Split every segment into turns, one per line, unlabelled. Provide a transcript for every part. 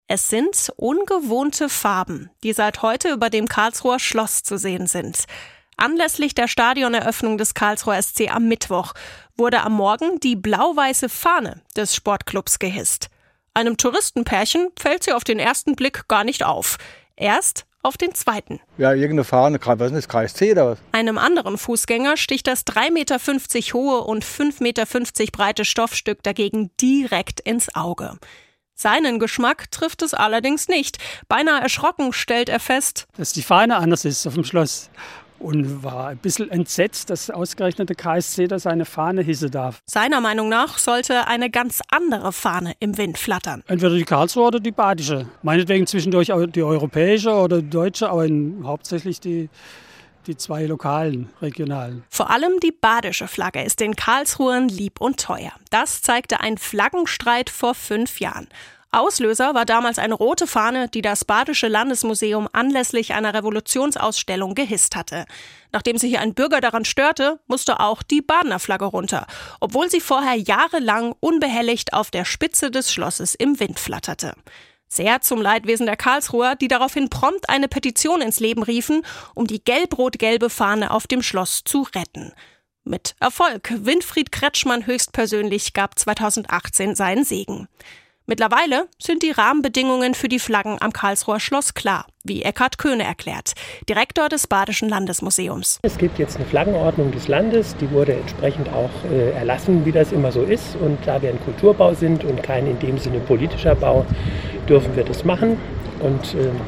Es sind ungewohnte Farben, die seit heute über dem Karlsruher Schloss zu sehen sind. Anlässlich der Stadioneröffnung des Karlsruher SC am Mittwoch wurde am Morgen die blau-weiße Fahne des Sportclubs gehisst. Einem Touristenpärchen fällt sie auf den ersten Blick gar nicht auf. Erst auf den zweiten.
Ja, irgendeine Fahne, was ist das, KSC oder was?
Einem anderen Fußgänger sticht das 3,50 Meter hohe und 5,50 Meter breite Stoffstück dagegen direkt ins Auge. Seinen Geschmack trifft es allerdings nicht. Beinahe erschrocken stellt er fest,
dass die Fahne anders ist auf dem Schloss. Und war ein bisschen entsetzt, dass ausgerechnet der KSC da seine Fahne hissen darf.
Seiner Meinung nach sollte eine ganz andere Fahne im Wind flattern.
Entweder die Karlsruher oder die badische. Meinetwegen zwischendurch auch die europäische oder die deutsche, aber hauptsächlich die zwei lokalen, regionalen.
Vor allem die badische Flagge ist den Karlsruhern lieb und teuer. Das zeigte ein Flaggenstreit vor 5 Jahren. Auslöser war damals eine rote Fahne, die das Badische Landesmuseum anlässlich einer Revolutionsausstellung gehisst hatte. Nachdem sich ein Bürger daran störte, musste auch die Badener Flagge runter, obwohl sie vorher jahrelang unbehelligt auf der Spitze des Schlosses im Wind flatterte. Sehr zum Leidwesen der Karlsruher, die daraufhin prompt eine Petition ins Leben riefen, um die gelb-rot-gelbe Fahne auf dem Schloss zu retten. Mit Erfolg. Winfried Kretschmann höchstpersönlich gab 2018 seinen Segen. Mittlerweile sind die Rahmenbedingungen für die Flaggen am Karlsruher Schloss klar, wie Eckhard Köhne erklärt, Direktor des Badischen Landesmuseums.
Es gibt jetzt eine Flaggenordnung des Landes, die wurde entsprechend auch erlassen, wie das immer so ist. Und da wir ein Kulturbau sind und kein in dem Sinne politischer Bau, dürfen wir das machen. Und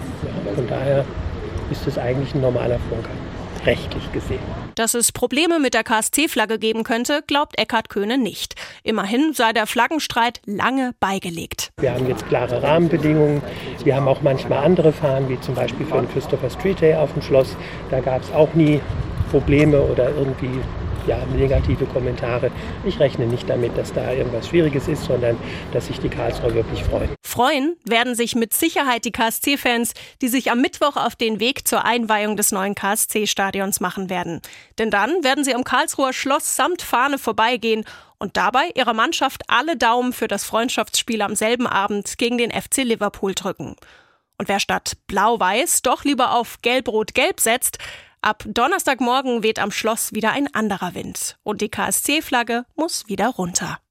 von daher ist es eigentlich ein normaler Vorgang, rechtlich gesehen.
Dass es Probleme mit der KSC-Flagge geben könnte, glaubt Eckhard Köhne nicht. Immerhin sei der Flaggenstreit lange beigelegt.
Wir haben jetzt klare Rahmenbedingungen. Wir haben auch manchmal andere Fahnen, wie zum Beispiel für den Christopher Street Day auf dem Schloss. Da gab es auch nie Probleme oder irgendwie negative Kommentare. Ich rechne nicht damit, dass da irgendwas Schwieriges ist, sondern dass sich die Karlsruher wirklich freuen.
Freuen werden sich mit Sicherheit die KSC-Fans, die sich am Mittwoch auf den Weg zur Einweihung des neuen KSC-Stadions machen werden. Denn dann werden sie am Karlsruher Schloss samt Fahne vorbeigehen und dabei ihrer Mannschaft alle Daumen für das Freundschaftsspiel am selben Abend gegen den FC Liverpool drücken. Und wer statt Blau-Weiß doch lieber auf Gelb-Rot-Gelb setzt, ab Donnerstagmorgen weht am Schloss wieder ein anderer Wind und die KSC-Flagge muss wieder runter.